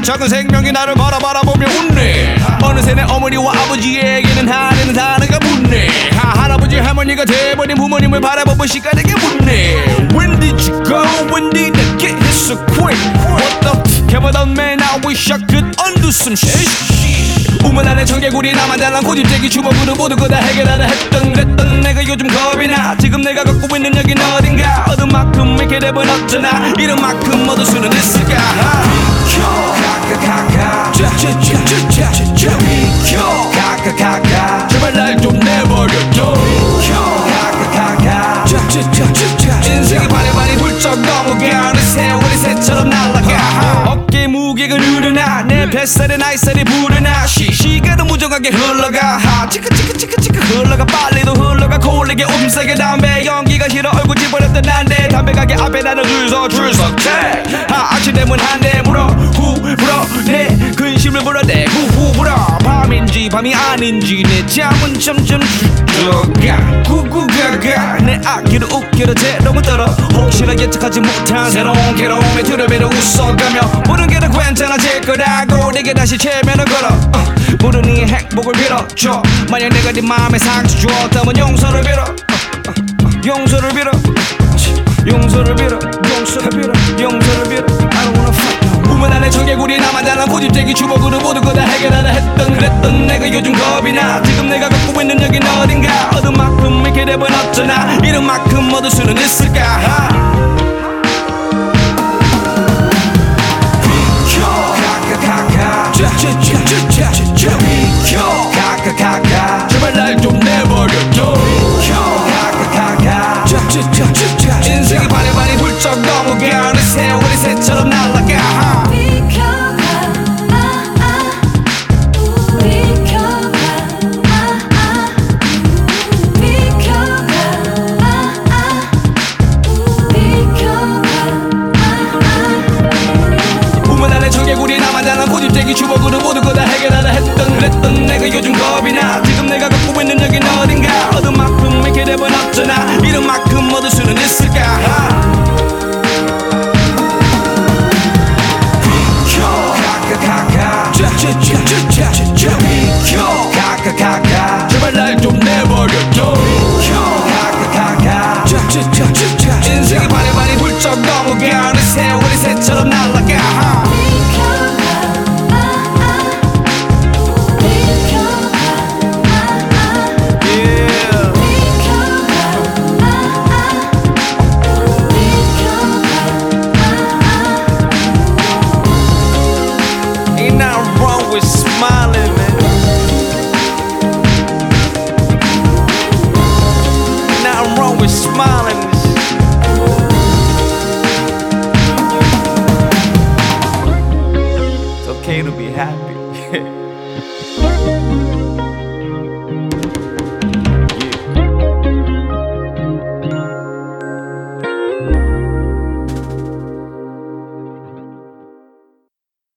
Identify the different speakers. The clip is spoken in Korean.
Speaker 1: 작은 생명이 나를 바라보며 웃네. 어느새 내 어머니와 아버지에게는 하늘은 하늘가 붙네. 할아버지 할머니가 돼버린 부모님을 바라보고 시간에게 묻네. When did you go? When did I get here so quick? What the f*** have I done man? I wish I could undo some shit. 우물 안에 청개구리 나만 달랑 고집쟁이 주먹으로 모든 거 다 해결하려 했던 그랬던 내가 요즘 겁이 나. 지금 내가 갖고 있는 여긴 어딘가. 얻은 만큼 이렇게 되면 어쩌나. 이런 만큼 얻을 수는 있을까. 비켜 가가가가 짜짜짜짜짜짜 비켜 가가가가 제발 날 좀 내버려둬. 비켜 가가가가 짜짜짜짜짜 인생이 바리바리 훌쩍 넘어가. 어느새 우리 새처럼 날아가. 어깨 무게가 늘어나. 내 뱃살에 나이살이 불어나. 시간은 무정하게 흘러가. 치크치크치크치크 흘러가. 빨리도 흘러가. 코올리게 오줌 싸게 담배 연기가 싫어. 얼굴 찌푸렸던 난데 담배 가게 앞에 나는 줄석대. 아침 되면 한 대 물어 후 불어. 내 근심을 불어내 후후 불어. 밤인지 밤이 아닌지 내 잠은 점점 죽어가. 구구가가 내 악기를 웃기려 재롱을 떨어. 혹시나 예측하지 못한 새로운 괴로움에 두려움으로 웃어가며 모든 게 다 괜찮아질 거라고 내게 다시 체면을 걸어. 모든 이 행복을 빌어줘. 만약 내가 네 마음에 상처 주었다면 용서를 빌어. 용서를 빌어. 용서를 빌어. 용서를 빌어. 용서를 빌어. I don't wanna fight. 우물 안에 청개구리 나만 달랑 고집쟁이 주먹으로 모든 거 다 해결하려 했던 그랬던 내가 요즘 겁이 나. 지금 내가 갖고 있는 여긴 어딘가. 얻은 만큼 이렇게 되면 어쩌나. 이런 만큼 얻을 수는 있을까. 짜짜짜짜짜짜 비켜 가가가가 제발 날 좀 내버려둬. 비켜 가가가가 짜짜짜짜짜 인생이 바리바리 훌쩍 넘어가. 어느새 우리 새처럼 날아가. 청개구리 나만 달랑 고집쟁이 주먹으로 모든 거 다 해결하려 했던 그랬던 내가 요즘 겁이 나. 지금 내가 갖고 있는 여긴 어딘가. 얻은 만큼 이렇게 되면 어쩌나. 이런 만큼 얻을 수는 있을까. 비켜 가가가가 짜짜짜짜짜 비켜 가가가가 제발 날 좀 내버려둬. 비켜 가가가가 짜짜짜짜짜 인생이 바리바리 훌쩍 넘어가. 어느새 우리 새처럼 날아가. Smiling, man. Nothing wrong with smiling. It's okay to be happy.